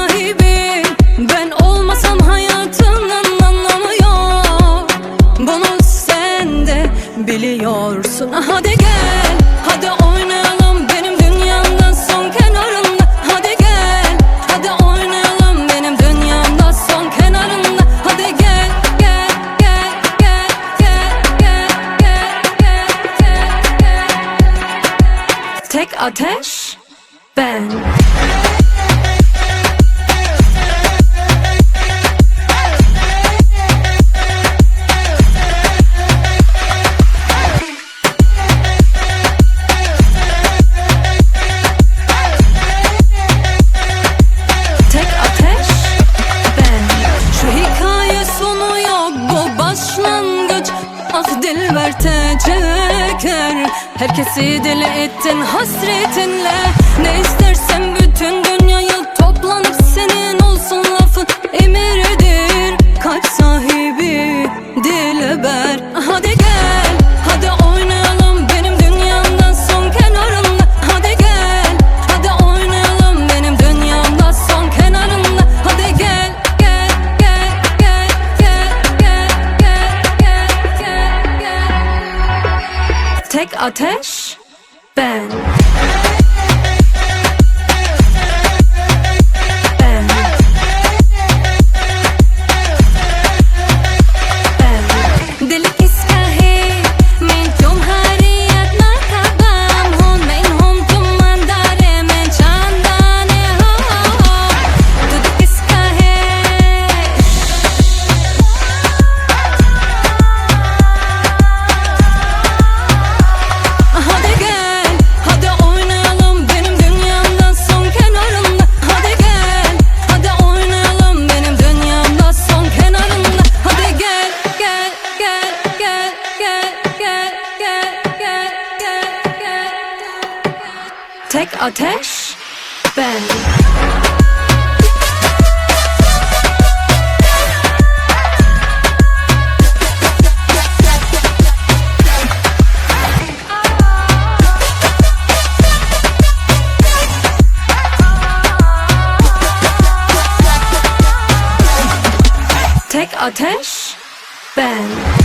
sahibi. Ben olmasam hayatının anlamı yok. Bunu sen de biliyorsun. Hadi gel, hadi oynayalım benim dünyamda son kenarında. Hadi gel, hadi oynayalım benim dünyamda son kenarında. Hadi gel, gel, gel, gel, gel, gel, gel, gel, gel, gel. Tek ateş ben. Ah dilber tecer, herkesi deli ettin hasretinle. Ne istersen bütün dünyayı toplanıp senin olsun lafın emiridir. Kalp sahibi dilber. Hadi gel, hadi oynayalım benim dünyamda son kenarında. Hadi gel, hadi oynayalım benim dünyamda son kenarında. Hadi gel, gel, gel, gel, gel, gel, gel, gel, gel, gel. Tek ateş ben. Tek ateş ben. Tek ateş ben.